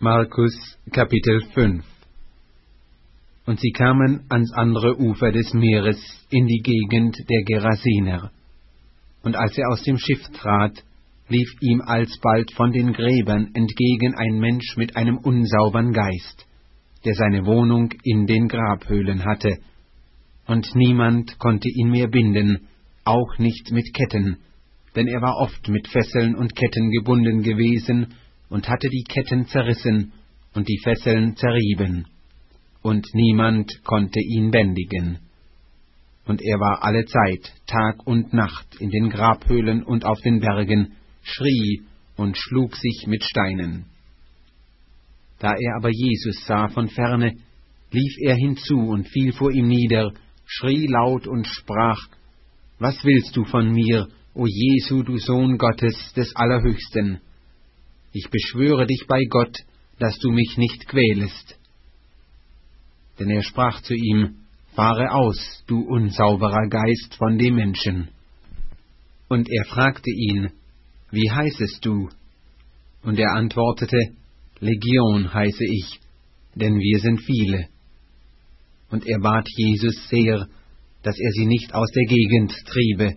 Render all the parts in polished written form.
Markus, Kapitel 5. Und sie kamen ans andere Ufer des Meeres, in die Gegend der Gerasener. Und als er aus dem Schiff trat, lief ihm alsbald von den Gräbern entgegen ein Mensch mit einem unsaubern Geist, der seine Wohnung in den Grabhöhlen hatte. Und niemand konnte ihn mehr binden, auch nicht mit Ketten, denn er war oft mit Fesseln und Ketten gebunden gewesen und hatte die Ketten zerrissen und die Fesseln zerrieben. Und niemand konnte ihn bändigen. Und er war allezeit, Tag und Nacht, in den Grabhöhlen und auf den Bergen, schrie und schlug sich mit Steinen. Da er aber Jesus sah von ferne, lief er hinzu und fiel vor ihm nieder, schrie laut und sprach: Was willst du von mir, o Jesu, du Sohn Gottes des Allerhöchsten? Ich beschwöre dich bei Gott, dass du mich nicht quälest. Denn er sprach zu ihm: Fahre aus, du unsauberer Geist von dem Menschen. Und er fragte ihn: Wie heißest du? Und er antwortete: Legion heiße ich, denn wir sind viele. Und er bat Jesus sehr, dass er sie nicht aus der Gegend triebe.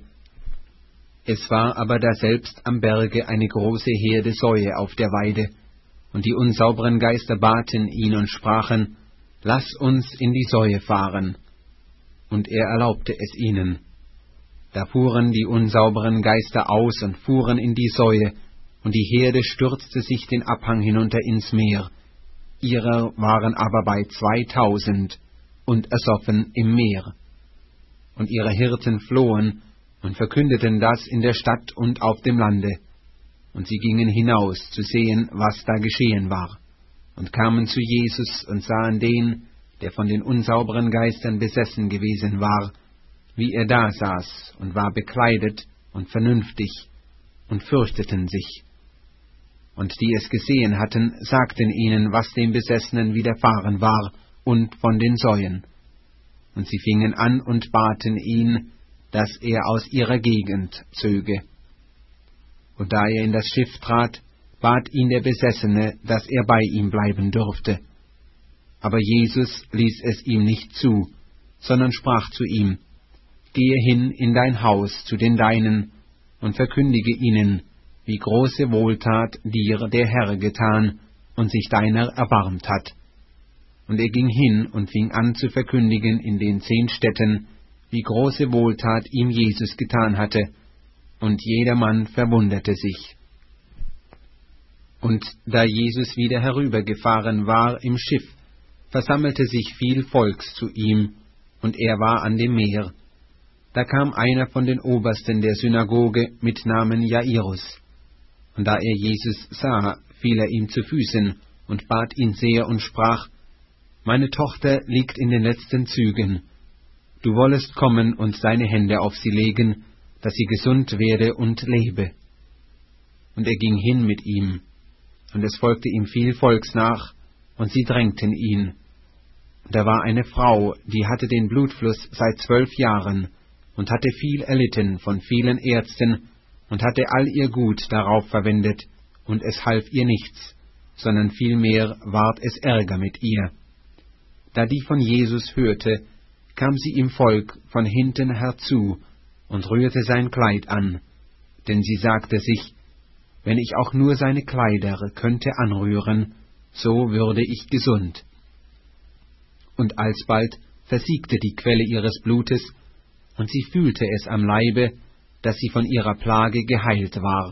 Es war aber daselbst am Berge eine große Herde Säue auf der Weide, und die unsauberen Geister baten ihn und sprachen: Lass uns in die Säue fahren. Und er erlaubte es ihnen. Da fuhren die unsauberen Geister aus und fuhren in die Säue, und die Herde stürzte sich den Abhang hinunter ins Meer. Ihrer waren aber bei 2000 und ersoffen im Meer. Und ihre Hirten flohen und verkündeten das in der Stadt und auf dem Lande. Und sie gingen hinaus zu sehen, was da geschehen war, und kamen zu Jesus und sahen den, der von den unsauberen Geistern besessen gewesen war, wie er da saß und war bekleidet und vernünftig, und fürchteten sich. Und die es gesehen hatten, sagten ihnen, was dem Besessenen widerfahren war, und von den Säuen. Und sie fingen an und baten ihn, dass er aus ihrer Gegend zöge. Und da er in das Schiff trat, bat ihn der Besessene, dass er bei ihm bleiben dürfte. Aber Jesus ließ es ihm nicht zu, sondern sprach zu ihm: Gehe hin in dein Haus zu den Deinen und verkündige ihnen, wie große Wohltat dir der Herr getan und sich deiner erbarmt hat. Und er ging hin und fing an zu verkündigen in den 10 Städten, wie große Wohltat ihm Jesus getan hatte, und jedermann verwunderte sich. Und da Jesus wieder herübergefahren war im Schiff, versammelte sich viel Volks zu ihm, und er war an dem Meer. Da kam einer von den Obersten der Synagoge mit Namen Jairus. Und da er Jesus sah, fiel er ihm zu Füßen und bat ihn sehr und sprach: Meine Tochter liegt in den letzten Zügen. Du wollest kommen und deine Hände auf sie legen, dass sie gesund werde und lebe. Und er ging hin mit ihm, und es folgte ihm viel Volks nach, und sie drängten ihn. Und da war eine Frau, die hatte den Blutfluss seit 12 Jahren, und hatte viel erlitten von vielen Ärzten, und hatte all ihr Gut darauf verwendet, und es half ihr nichts, sondern vielmehr ward es Ärger mit ihr. Da die von Jesus hörte, kam sie im Volk von hinten herzu und rührte sein Kleid an, denn sie sagte sich: Wenn ich auch nur seine Kleider könnte anrühren, so würde ich gesund. Und alsbald versiegte die Quelle ihres Blutes, und sie fühlte es am Leibe, dass sie von ihrer Plage geheilt war.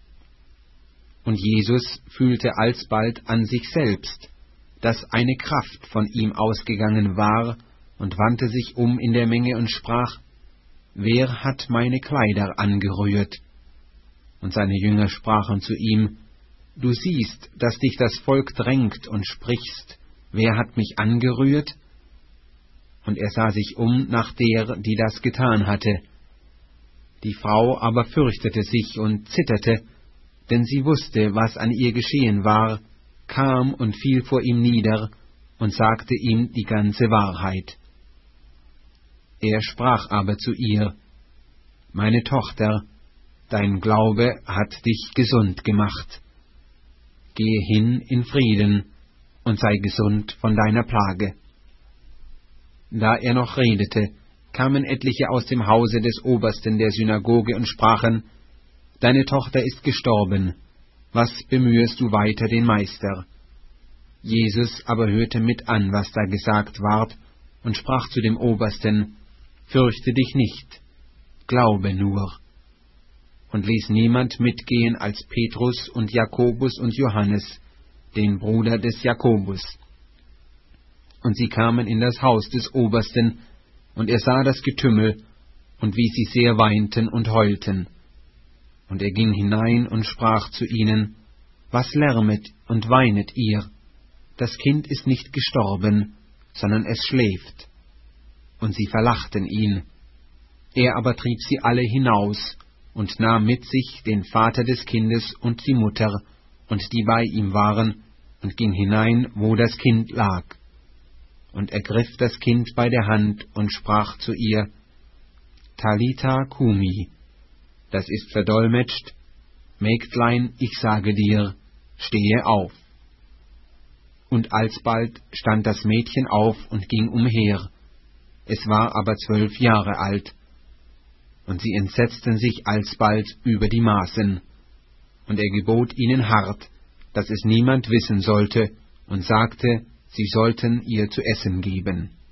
Und Jesus fühlte alsbald an sich selbst, dass eine Kraft von ihm ausgegangen war, und wandte sich um in der Menge und sprach: Wer hat meine Kleider angerührt? Und seine Jünger sprachen zu ihm: Du siehst, dass dich das Volk drängt, und sprichst: Wer hat mich angerührt? Und er sah sich um nach der, die das getan hatte. Die Frau aber fürchtete sich und zitterte, denn sie wusste, was an ihr geschehen war, kam und fiel vor ihm nieder und sagte ihm die ganze Wahrheit. Er sprach aber zu ihr: Meine Tochter, dein Glaube hat dich gesund gemacht. gehe hin in Frieden und sei gesund von deiner Plage. Da er noch redete, kamen etliche aus dem Hause des Obersten der Synagoge und sprachen: Deine Tochter ist gestorben, was bemühest du weiter den Meister? Jesus aber hörte mit an, was da gesagt ward, und sprach zu dem Obersten: Fürchte dich nicht, glaube nur. Und ließ niemand mitgehen als Petrus und Jakobus und Johannes, den Bruder des Jakobus. Und sie kamen in das Haus des Obersten, und er sah das Getümmel, und wie sie sehr weinten und heulten. Und er ging hinein und sprach zu ihnen: Was lärmet und weinet ihr? Das Kind ist nicht gestorben, sondern es schläft. Und sie verlachten ihn. Er aber trieb sie alle hinaus und nahm mit sich den Vater des Kindes und die Mutter und die bei ihm waren, und ging hinein, wo das Kind lag. Und ergriff das Kind bei der Hand und sprach zu ihr: Talitha cumi, das ist verdolmetscht: Mägdlein, ich sage dir, stehe auf. Und alsbald stand das Mädchen auf und ging umher. Es war aber 12 Jahre alt. Und sie entsetzten sich alsbald über die Maßen. Und er gebot ihnen hart, dass es niemand wissen sollte, und sagte, sie sollten ihr zu essen geben.